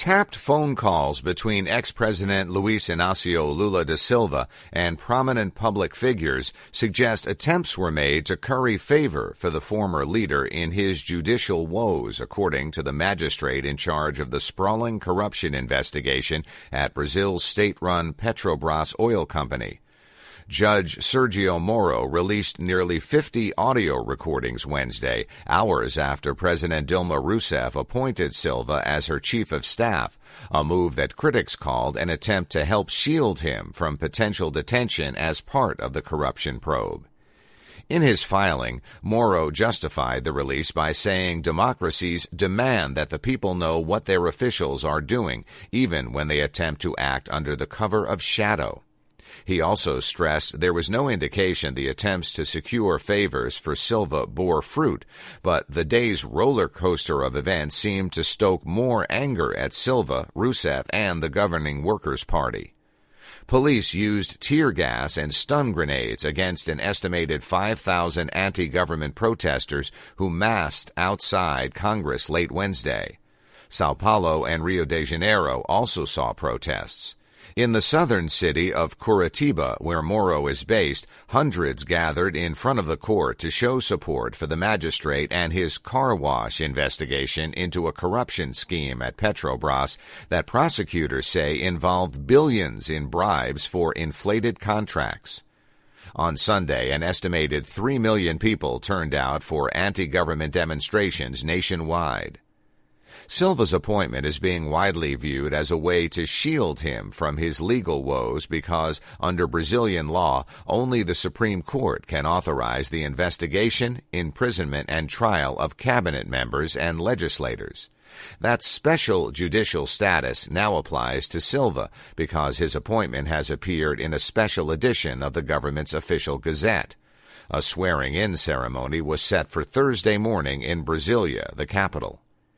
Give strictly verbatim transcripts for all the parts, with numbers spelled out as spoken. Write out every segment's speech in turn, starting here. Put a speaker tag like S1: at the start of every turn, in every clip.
S1: Tapped phone calls between ex-President Luiz Inácio Lula da Silva and prominent public figures suggest attempts were made to curry favor for the former leader in his judicial woes, according to the magistrate in charge of the sprawling corruption investigation at Brazil's state-run Petrobras oil company. Judge Sergio Moro released nearly fifty audio recordings Wednesday, hours after President Dilma Rousseff appointed Silva as her chief of staff, a move that critics called an attempt to help shield him from potential detention as part of the corruption probe. In his filing, Moro justified the release by saying democracies demand that the people know what their officials are doing, even when they attempt to act under the cover of shadow. He also stressed there was no indication the attempts to secure favors for Silva bore fruit, but the day's roller coaster of events seemed to stoke more anger at Silva, Rousseff, and the governing Workers' Party. Police used tear gas and stun grenades against an estimated five thousand anti-government protesters who massed outside Congress late Wednesday. Sao Paulo and Rio de Janeiro also saw protests. In the southern city of Curitiba, where Moro is based, hundreds gathered in front of the court to show support for the magistrate and his car wash investigation into a corruption scheme at Petrobras that prosecutors say involved billions in bribes for inflated contracts. On Sunday, an estimated three million people turned out for anti-government demonstrations nationwide. Silva's appointment is being widely viewed as a way to shield him from his legal woes because, under Brazilian law, only the Supreme Court can authorize the investigation, imprisonment, and trial of cabinet members and legislators. That special judicial status now applies to Silva because his appointment has appeared in a special edition of the government's official gazette. A swearing-in ceremony was set for Thursday morning in Brasilia, the capital.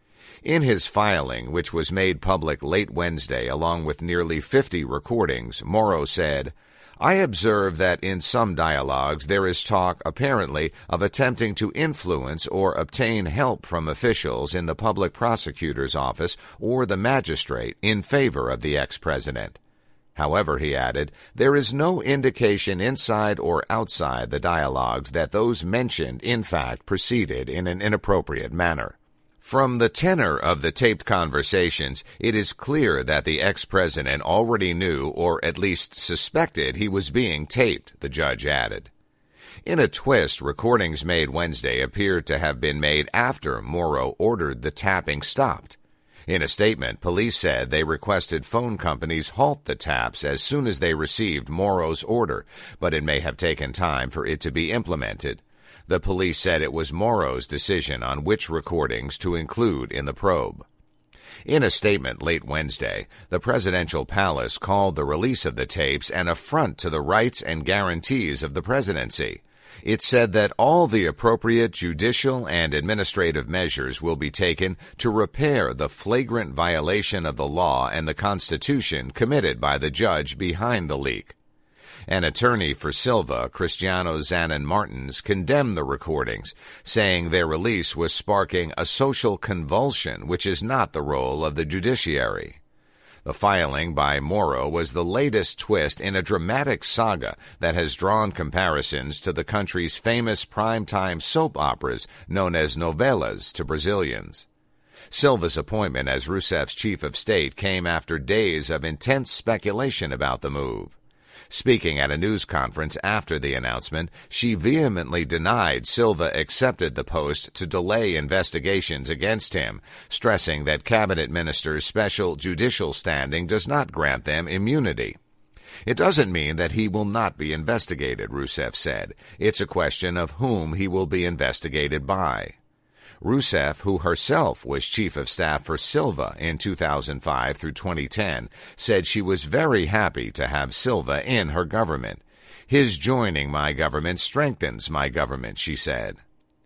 S1: In his filing, which was made public late Wednesday along with nearly fifty recordings, Moro said, "I observe that in some dialogues there is talk, apparently, of attempting to influence or obtain help from officials in the public prosecutor's office or the magistrate in favor of the ex-president. However," he added, "there is no indication inside or outside the dialogues that those mentioned in fact proceeded in an inappropriate manner." From the tenor of the taped conversations, it is clear that the ex-president already knew or at least suspected he was being taped, the judge added. In a twist, recordings made Wednesday appeared to have been made after Moro ordered the tapping stopped. In a statement, police said they requested phone companies halt the taps as soon as they received Moro's order, but it may have taken time for it to be implemented. The police said it was Moro's decision on which recordings to include in the probe. In a statement late Wednesday, the presidential palace called the release of the tapes an affront to the rights and guarantees of the presidency. It said that all the appropriate judicial and administrative measures will be taken to repair the flagrant violation of the law and the Constitution committed by the judge behind the leak. An attorney for Silva, Cristiano Zanin Martins, condemned the recordings, saying their release was sparking a social convulsion, which is not the role of the judiciary. The filing by Moro was the latest twist in a dramatic saga that has drawn comparisons to the country's famous primetime soap operas known as novelas to Brazilians. Silva's appointment as Rousseff's chief of state came after days of intense speculation about the move. Speaking at a news conference after the announcement, she vehemently denied Silva accepted the post to delay investigations against him, stressing that cabinet ministers' special judicial standing does not grant them immunity. "It doesn't mean that he will not be investigated," Rousseff said. "It's a question of whom he will be investigated by." Rousseff, who herself was chief of staff for Silva in two thousand five through twenty ten, said she was very happy to have Silva in her government. "His joining my government strengthens my government," she said.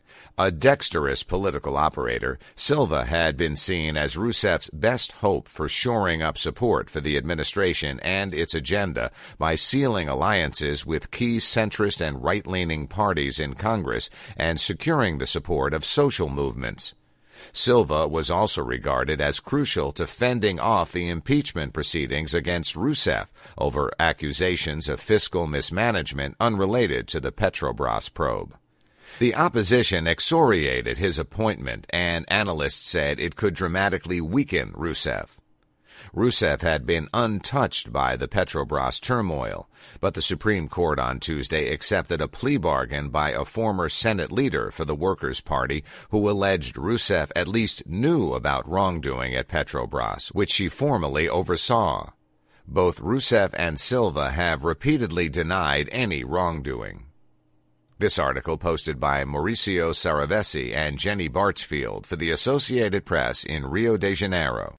S1: A dexterous political operator, Silva had been seen as Rousseff's best hope for shoring up support for the administration and its agenda by sealing alliances with key centrist and right-leaning parties in Congress and securing the support of social movements. Silva was also regarded as crucial to fending off the impeachment proceedings against Rousseff over accusations of fiscal mismanagement unrelated to the Petrobras probe. The opposition excoriated his appointment, and analysts said it could dramatically weaken Rousseff. Rousseff had been untouched by the Petrobras turmoil, but the Supreme Court on Tuesday accepted a plea bargain by a former Senate leader for the Workers' Party who alleged Rousseff at least knew about wrongdoing at Petrobras, which she formally oversaw. Both Rousseff and Silva have repeatedly denied any wrongdoing. This article posted by Mauricio Saravesi and Jenny Bartsfield for the Associated Press in Rio de Janeiro.